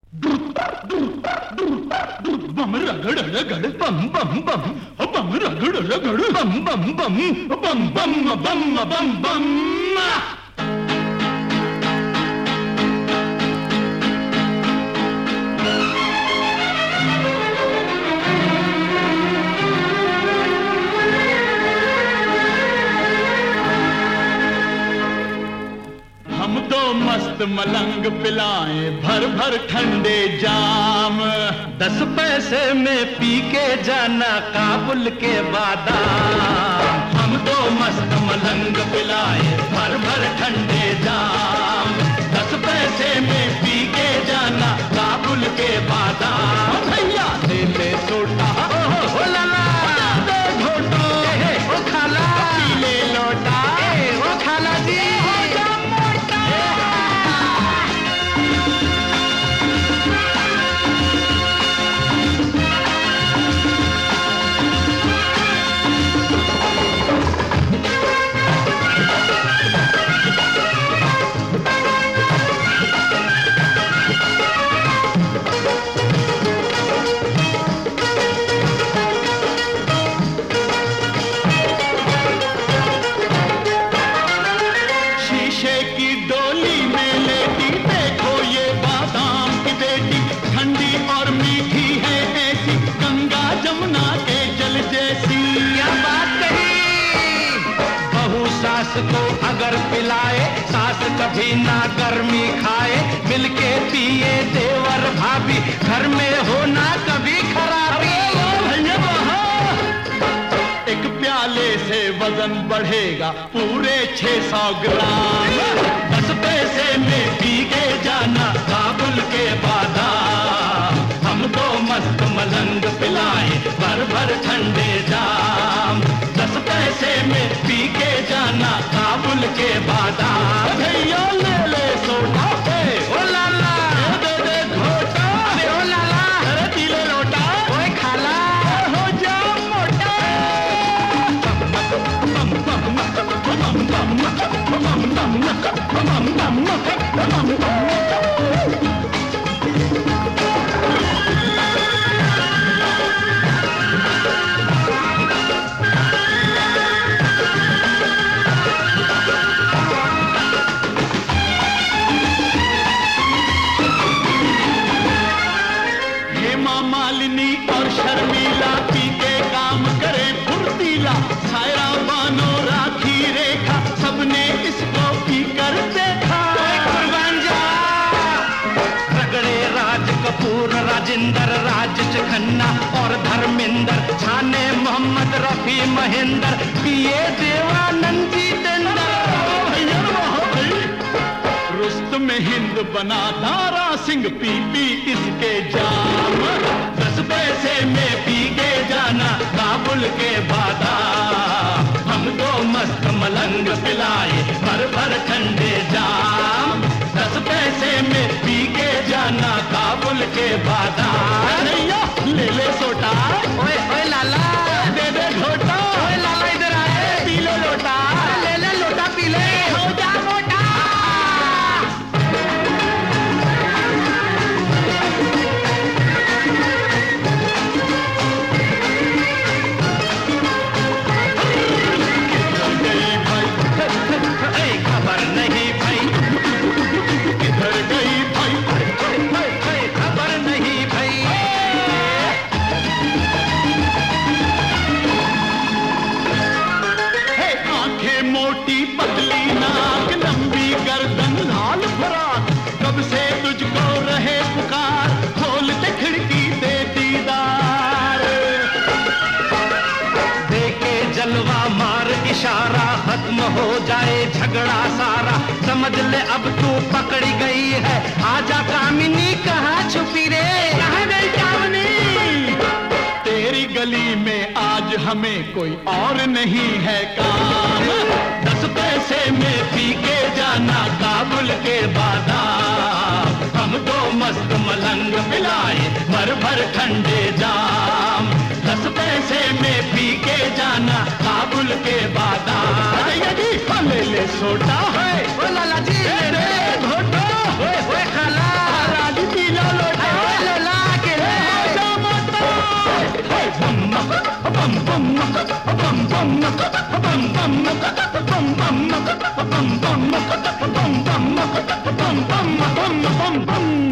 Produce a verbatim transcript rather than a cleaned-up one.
बम रगड़ रगड़ बम बम बम बम रगड़ रगड़ बम बम बम बम बम बम बम बम। हम तो मस्त मलंग पिलाएं भर भर ठंडे जाम, दस पैसे में पी के जाना काबुल के बादाम। हम तो मस्त मलंग पिलाएं भर भर ठंडे जाम, दस पैसे में पी के जाना काबुल के बादाम। भैया ले ले सोटा ओ लाला दे घोटा ओ खाला पी ले लोटा ओ खाला जी को अगर पिलाए सास कभी ना गर्मी खाए, मिलके पिए देवर भाभी घर में हो ना कभी खराबी। एक प्याले से वजन बढ़ेगा पूरे छह सौ ग्राम, दस पैसे में पी के जाना काबुल के बादाम। हम तो मस्त मलंग पिलाए भर भर ठंडे जाम, दस पैसे में पी के जाना काबुल के बादाम। भैया ले ले सोटा ओ लाला दे दे घोटा ओ लाला अरे पी ले लोटा ओए खाला हो जा मोटा। बम बम बम बम बम बम बम बम बम। मालिनी और शर्मिला पी के काम करे फुर्तीला, सायरा बानो राखी रेखा सबने इसको पी कर देखा। कुर्बान जा रगड़े राज कपूर राजेंद्र राज खन्ना और धर्मेंद्र, छाने मोहम्मद रफी महेंद्र, पिए देवानंद जी तेंदर। रुस्तम हिंद बना दारा सिंह पी पी इसके जाम, दस पैसे में पी के जाना काबुल के बादाम। हम तो मस्त मलंग पिलाए भर भर ठंडे जाम, दस पैसे में पी के जाना काबुल के बादाम। ले ले सोटा ओए ओए लाला दे दे घोटा ओए लाला इधर आए पी ले लोटा ले ले लोटा पी ले हो जा मोटा। खबर नहीं भाई किधर गई भाई खबर नहीं भाई। आंखें मोटी पतली नाक लंबी गर्दन लाल फराक, कब से तुझको रहे पुकार खोल दे खिड़की दे दीदार। देखे जलवा मार इशारा खत्म हो जाए झगड़ा सारा, समझ ले अब तू पकड़ी गई है, आजा कामिनी कहाँ छुपी रे कहाँ गई कामनी। तेरी गली में आज हमें कोई और नहीं है काम, दस पैसे में पी के जाना काबुल के बादाम। हम तो मस्त मलंग मिलाए भर भर ठंडे जाम, दस पैसे में पी के जाना काबुल के बादाम। यदि ले ले सोटा है ओ लाला जी घोटा ओए ओए खाला राजी पी लो लोटा। bum bum